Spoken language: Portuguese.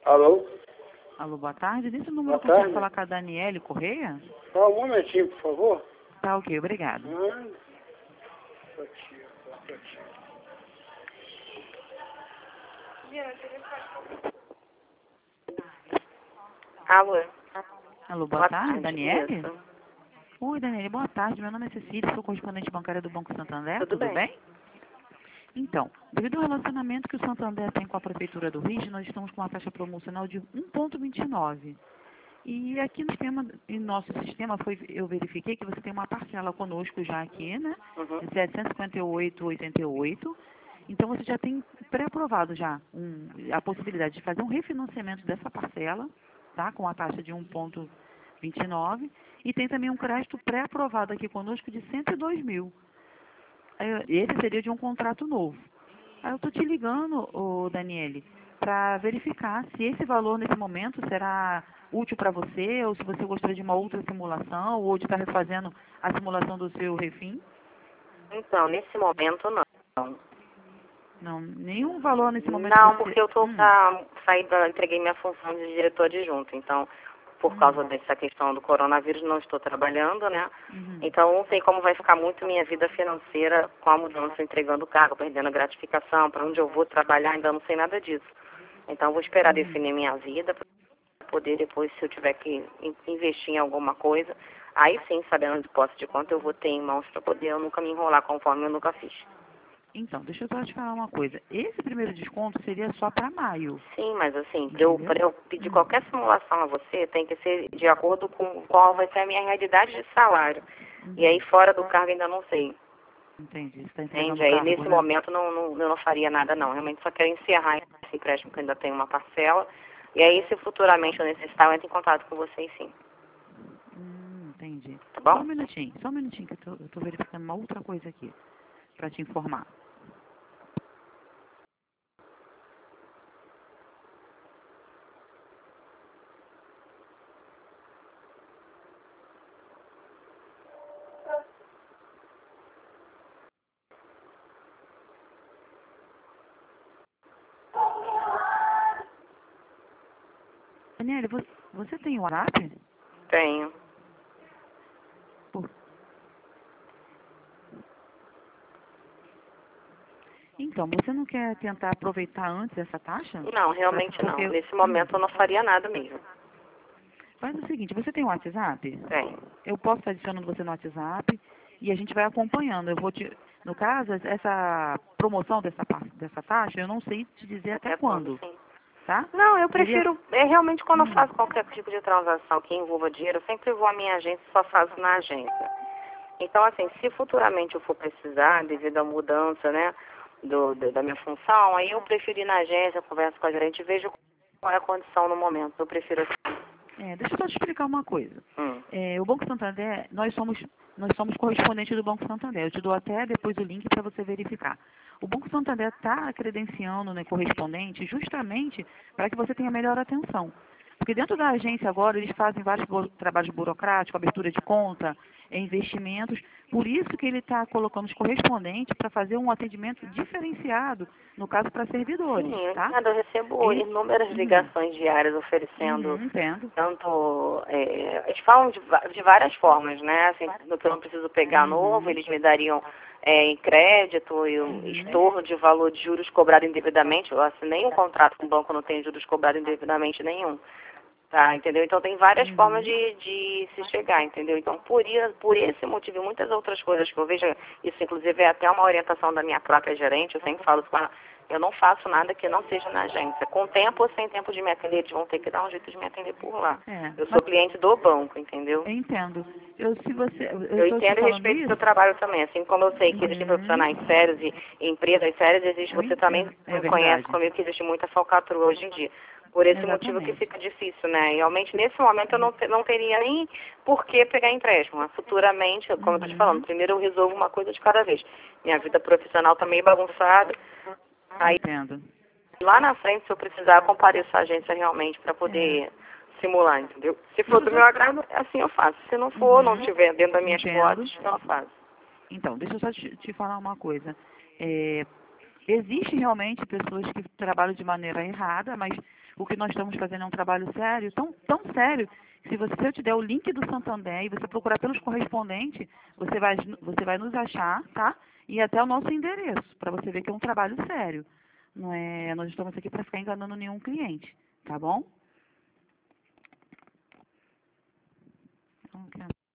Alô? Alô, boa tarde. Desse número Boa eu consigo tarde. falar com a Daniele Correia? Só um momentinho, por favor. Tá, ok, obrigado. Alô? Alô, boa tarde, tarde, Daniele? isso. Oi, Daniele, boa tarde. Meu nome é Cecília, sou correspondente bancária do Banco Santander. Tudo bem. Então, devido ao relacionamento que o Santander tem com a Prefeitura do Rio, nós estamos com uma taxa promocional de 1,29. E aqui no nosso sistema eu verifiquei que você tem uma parcela conosco já aqui, né? Uhum. De 758,88. Então você já tem pré-aprovado já a possibilidade de fazer um refinanciamento dessa parcela, tá? Com a taxa de 1,29. E tem também um crédito pré-aprovado aqui conosco de 102 mil. Esse seria de um contrato novo. Aí eu estou te ligando, Daniele, para verificar se esse valor nesse momento será útil para você, ou se você gostaria de uma outra simulação, ou de estar refazendo a simulação do seu refim. Então, nesse momento não. Não, nenhum valor nesse momento. Não, porque eu estou para sair entreguei minha função de diretor adjunto. Então, por causa dessa questão do coronavírus, não estou trabalhando, né? Então, não sei como vai ficar muito minha vida financeira com a mudança, entregando o cargo, perdendo a gratificação, para onde eu vou trabalhar, ainda não sei nada disso. Então, vou esperar definir minha vida para poder depois, se eu tiver que investir em alguma coisa, aí sim, sabendo de posse de quanto eu vou ter em mãos para poder eu nunca me enrolar conforme eu nunca fiz. Então, deixa eu só te falar uma coisa. Esse primeiro desconto seria só para maio. Sim, mas assim, Entendeu? para eu pedir qualquer simulação a você, tem que ser de acordo com qual vai ser a minha realidade de salário. E aí, fora do cargo, ainda não sei. Entendi. Você está entregando Entende? Aí, cargo, nesse né? momento, eu não faria nada, não. Realmente só quero encerrar esse empréstimo, que ainda tem uma parcela. E aí, se futuramente eu necessitar, eu entro em contato com vocês, sim. Entendi. Tá bom? Só um minutinho, que eu tô verificando uma outra coisa aqui, para te informar. Daniele, você tem WhatsApp? Tenho. Então, você não quer tentar aproveitar antes essa taxa? Não, realmente não. Porque Nesse momento, eu não faria nada mesmo. faz o seguinte, você tem WhatsApp? Tenho. Eu posso estar adicionando você no WhatsApp e a gente vai acompanhando. Eu vou no caso, essa promoção dessa taxa, eu não sei te dizer até quando, Sim. tá? Não, eu Seria- prefiro, realmente quando eu faço qualquer tipo de transação que envolva dinheiro, eu sempre vou à minha agência e só faço na agência. Então, assim, se futuramente eu for precisar, devido à mudança, né, da minha função, aí eu prefiro ir na agência, converso com a gerente e vejo qual é a condição no momento. Eu prefiro assim. deixa eu só te explicar uma coisa. Hum. O Banco Santander, nós somos correspondentes do Banco Santander. Eu te dou até depois o link para você verificar. O Banco Santander está credenciando, né, correspondente justamente para que você tenha melhor atenção. Porque dentro da agência agora eles fazem vários trabalhos burocráticos, abertura de conta, investimentos. Por isso que ele está colocando os correspondentes para fazer um atendimento diferenciado, no caso para servidores, Sim, eu tá? entendo. Eu recebo inúmeras ligações diárias oferecendo Entendo. tanto... eles falam de várias formas, né? Assim, do que eu não preciso pegar novo, eles me dariam em crédito e um estorno de valor de juros cobrado indevidamente. Eu assinei um contrato com o banco, não tem juros cobrados indevidamente nenhum. Tá, entendeu? Então tem várias formas de se chegar, entendeu? Então por esse motivo e muitas outras coisas que eu vejo, isso inclusive é até uma orientação da minha própria gerente, eu sempre falo com ela, eu não faço nada que não seja na agência. Com tempo ou sem tempo de me atender, eles vão ter que dar um jeito de me atender por lá. Eu sou cliente do banco, entendeu? Eu entendo. Eu tô te entendo e falando respeito o isso. seu trabalho também. Assim como eu sei que existem profissionais sérios e empresas sérias, existe, você também verdade. conhece comigo que existe muita falcatrua hoje em dia. Por esse motivo que Exatamente. fica difícil, né? E realmente, nesse momento, eu não teria nem por que pegar empréstimo. Mas futuramente, como eu estou te falando, primeiro eu resolvo uma coisa de cada vez. Minha vida profissional está meio bagunçada. Aí, Entendo. lá na frente, se eu precisar, eu compareço à agência realmente para poder simular, entendeu? Se for do meu agrado, assim eu faço. Se não for, não estiver dentro das minhas potes, eu não faço. Então, deixa eu só te falar uma coisa. Existe realmente pessoas que trabalham de maneira errada, mas o que nós estamos fazendo é um trabalho sério, tão sério, que se eu te der o link do Santander e você procurar pelos correspondentes, você vai nos achar, tá? E até o nosso endereço, para você ver que é um trabalho sério. Não é, nós estamos aqui para ficar enganando nenhum cliente, tá bom? Ok.